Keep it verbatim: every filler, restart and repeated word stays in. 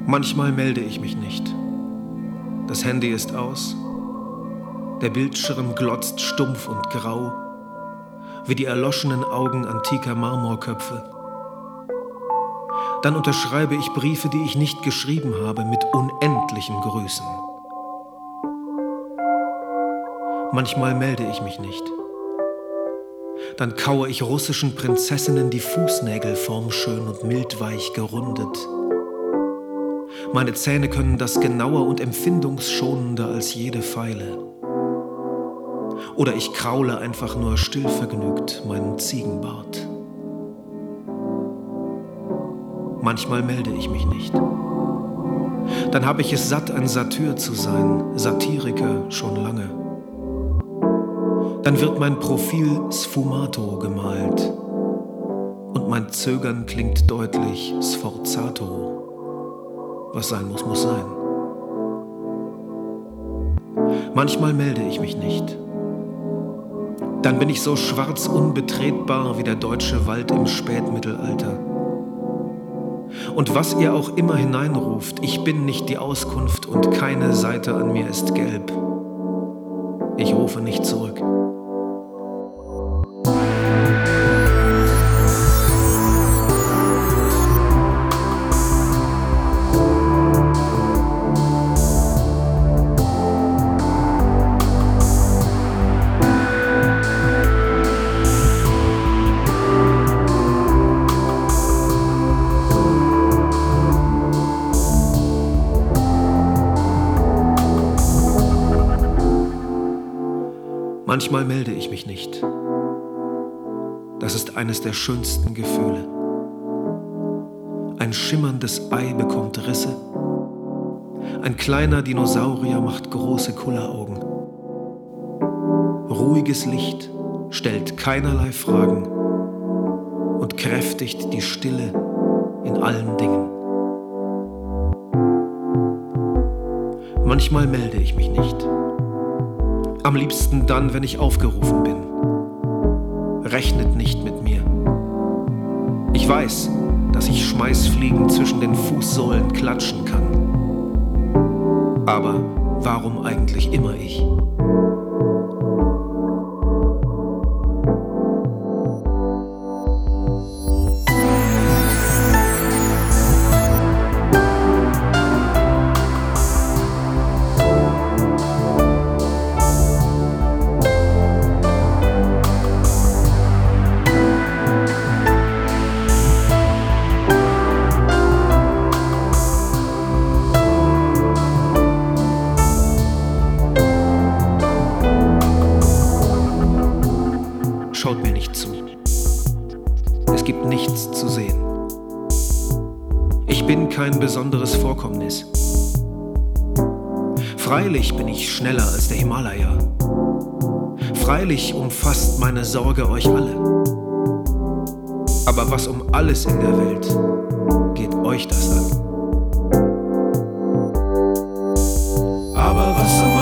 Manchmal melde ich mich nicht. Das Handy ist aus. Der Bildschirm glotzt stumpf und grau, wie die erloschenen Augen antiker Marmorköpfe. Dann unterschreibe ich Briefe, die ich nicht geschrieben habe, mit unendlichen Grüßen. Manchmal melde ich mich nicht. Dann kaue ich russischen Prinzessinnen die Fußnägel formschön und mildweich gerundet. Meine Zähne können das genauer und empfindungsschonender als jede Feile. Oder ich kraule einfach nur stillvergnügt meinen Ziegenbart. Manchmal melde ich mich nicht. Dann habe ich es satt, ein Satyr zu sein, Satiriker schon lange. Dann wird mein Profil Sfumato gemalt und mein Zögern klingt deutlich Sforzato. Was sein muss, muss sein. Manchmal melde ich mich nicht. Dann bin ich so schwarz unbetretbar wie der deutsche Wald im Spätmittelalter. Und was ihr auch immer hineinruft, ich bin nicht die Auskunft und keine Seite an mir ist gelb. Ich rufe nicht zurück. Manchmal melde ich mich nicht. Das ist eines der schönsten Gefühle. Ein schimmerndes Ei bekommt Risse. Ein kleiner Dinosaurier macht große Kulleraugen. Ruhiges Licht stellt keinerlei Fragen und kräftigt die Stille in allen Dingen. Manchmal melde ich mich nicht. Am liebsten dann, wenn ich aufgerufen bin. Rechnet nicht mit mir. Ich weiß, dass ich Schmeißfliegen zwischen den Fußsohlen klatschen kann. Aber warum eigentlich immer ich? Schaut mir nicht zu. Es gibt nichts zu sehen. Ich bin kein besonderes Vorkommnis. Freilich bin ich schneller als der Himalaya. Freilich umfasst meine Sorge euch alle. Aber was um alles in der Welt geht euch das an? Aber was um